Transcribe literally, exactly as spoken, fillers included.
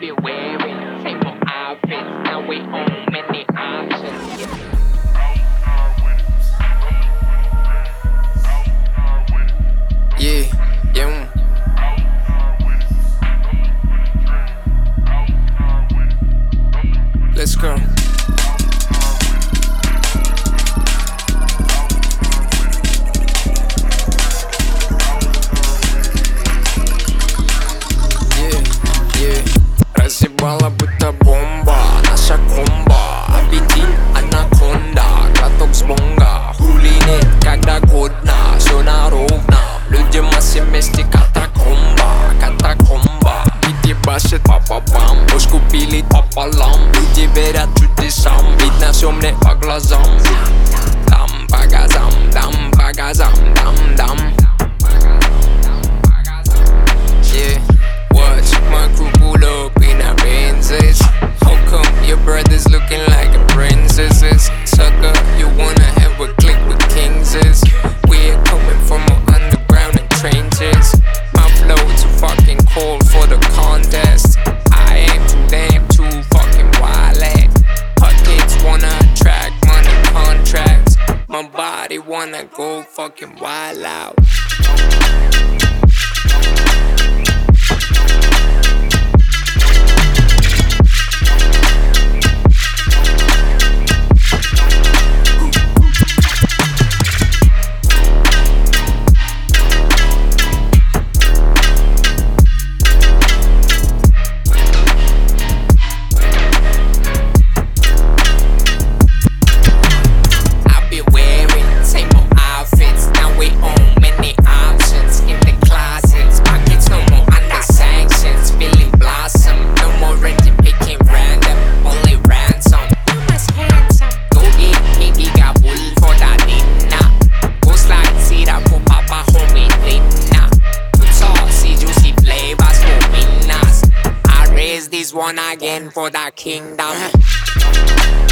be wearing same old outfits. Now we own many options. Yeah. Yeah, yeah. mm. Let's go. Yeah, yeah. Разъебала будто бомба, наша комба. Аппетит анаконда, глоток с бонга. Хулинет, когда годно, все на ровном. Люди массе вместе катакомба, катакомба. Бит ебашит па-па-пам, уж купили пополам. Люди верят чудесам, видно все мне по глазам. Дам по газам, дам по газам, дам, дам. Yeah, watch my crew pull up in a Benzes. How come your brother's looking like a princesses? Sucker, you wanna have a click with kingses? We're coming from our underground and trenches. My flow too fucking cold for the contest. I am too damn too fucking wild. Pockets wanna attract money contracts. My body wanna go fucking wild out. This one again for the kingdom.